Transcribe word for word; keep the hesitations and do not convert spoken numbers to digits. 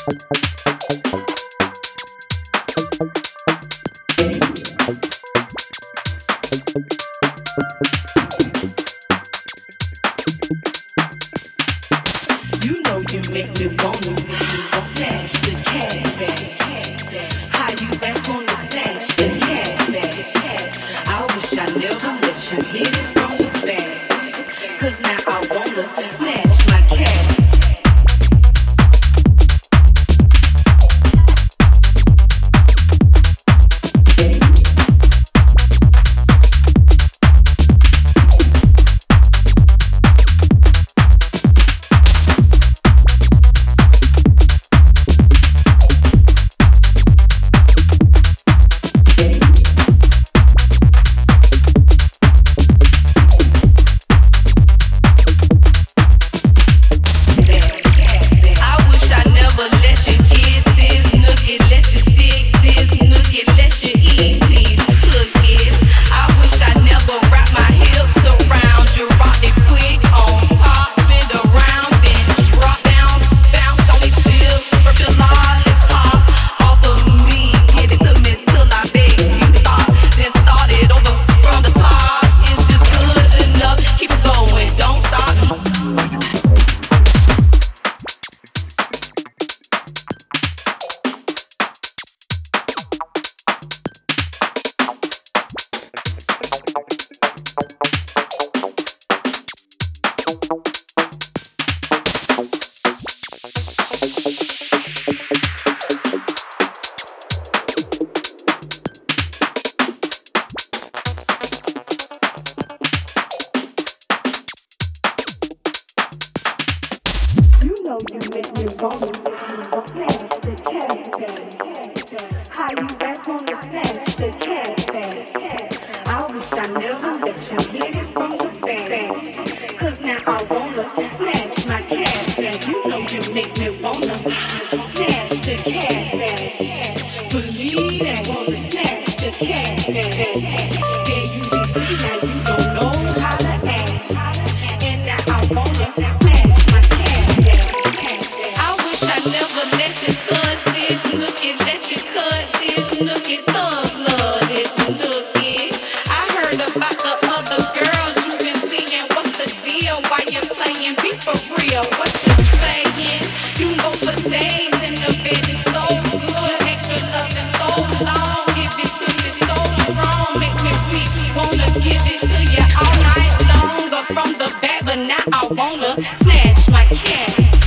You know you make me wanna snatch the cat back. How you act on the snatch the cat back. I wish I never let you hit it from the back. Cause now I wanna snatch my cat. You make me wanna snatch the cat back. How you act on the snatch the cat back. I wish I never let you hit it from the back. Cause now I wanna snatch my cat back. You know you make me wanna snatch the cat back. Believe that wanna snatch the cat back. Yeah, you be sweet, now you don't know how to act. And now I wanna snatch my cat back. Never let you touch this, look it, let you cut this, look it, thugs love this, look it. I heard about the other girls you been seeing, what's the deal, why you playing, be for real, what you saying, you go for days in the bed, it's so good, extra love and so long, give it to me so strong, make me weak, wanna give it to you all night long, from the back, but now I wanna snatch my cat.